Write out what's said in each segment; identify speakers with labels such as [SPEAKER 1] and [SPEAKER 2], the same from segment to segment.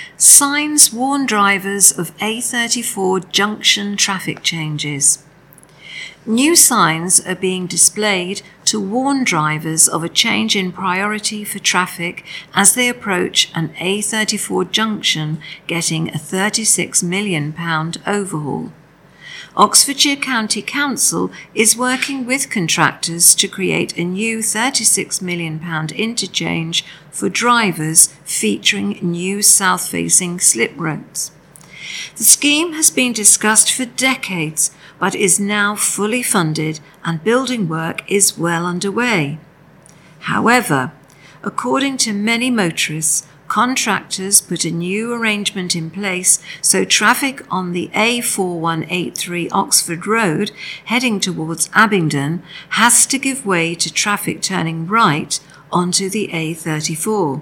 [SPEAKER 1] Signs warn drivers of A34 junction traffic changes. New signs are being displayed to warn drivers of a change in priority for traffic as they approach an A34 junction getting a £36 million overhaul. Oxfordshire County Council is working with contractors to create a new £36 million interchange for drivers featuring new south-facing slip ropes. The scheme has been discussed for decades, but is now fully funded and building work is well underway. However, according to many motorists, contractors put a new arrangement in place so traffic on the A4183 Oxford Road heading towards Abingdon has to give way to traffic turning right onto the A34.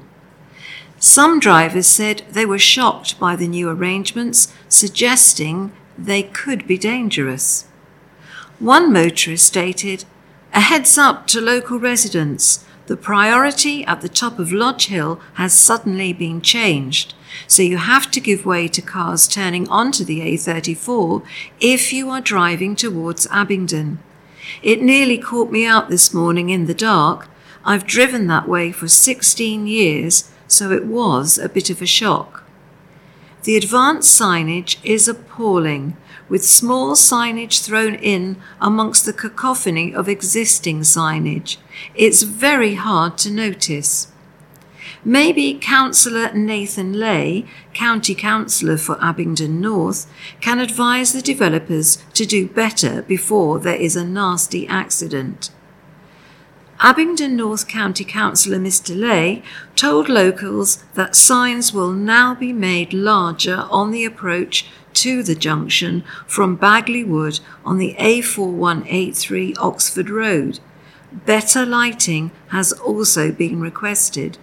[SPEAKER 1] Some drivers said they were shocked by the new arrangements, suggesting they could be dangerous. One motorist stated, "A heads up to local residents. The priority at the top of Lodge Hill has suddenly been changed, so you have to give way to cars turning onto the A34 if you are driving towards Abingdon. It nearly caught me out this morning in the dark. I've driven that way for 16 years, so it was a bit of a shock." The advanced signage is appalling, with small signage thrown in amongst the cacophony of existing signage. It's very hard to notice. Maybe Councillor Nathan Lay, County Councillor for Abingdon North, can advise the developers to do better before there is a nasty accident. Abingdon North County Councillor Mr Lay told locals that signs will now be made larger on the approach to the junction from Bagley Wood on the A4183 Oxford Road. Better lighting has also been requested.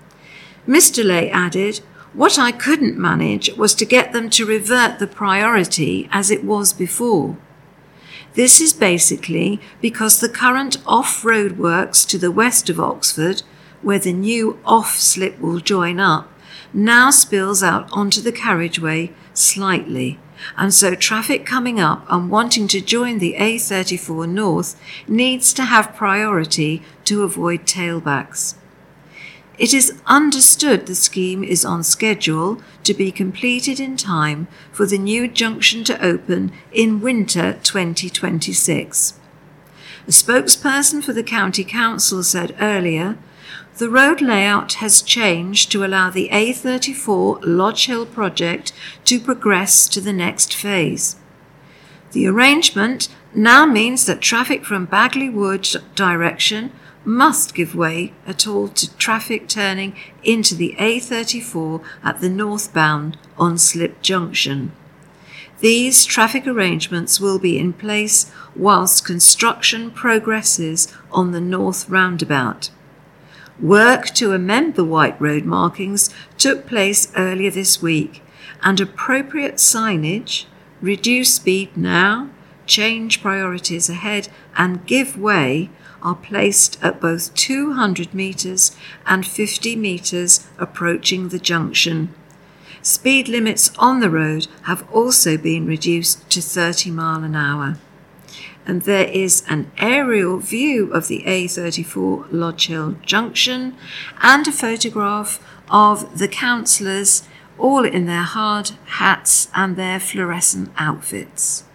[SPEAKER 1] Mr Lay added, "What I couldn't manage was to get them to revert the priority as it was before. This is basically because the current off-road works to the west of Oxford, where the new off-slip will join up, now spills out onto the carriageway slightly, and so traffic coming up and wanting to join the A34 North needs to have priority to avoid tailbacks. It is understood the scheme is on schedule to be completed in time for the new junction to open in winter 2026. A spokesperson for the County Council said earlier, "The road layout has changed to allow the A34 Lodge Hill project to progress to the next phase. The arrangement now means that traffic from Bagley Wood direction must give way at all to traffic turning into the A34 at the northbound on Slip Junction. These traffic arrangements will be in place whilst construction progresses on the north roundabout. Work to amend the white road markings took place earlier this week, and appropriate signage, reduce speed now, change priorities ahead and give way are placed at both 200 metres and 50 metres approaching the junction. Speed limits on the road have also been reduced to 30 miles an hour. And there is an aerial view of the A34 Lodge Hill junction and a photograph of the councillors all in their hard hats and their fluorescent outfits.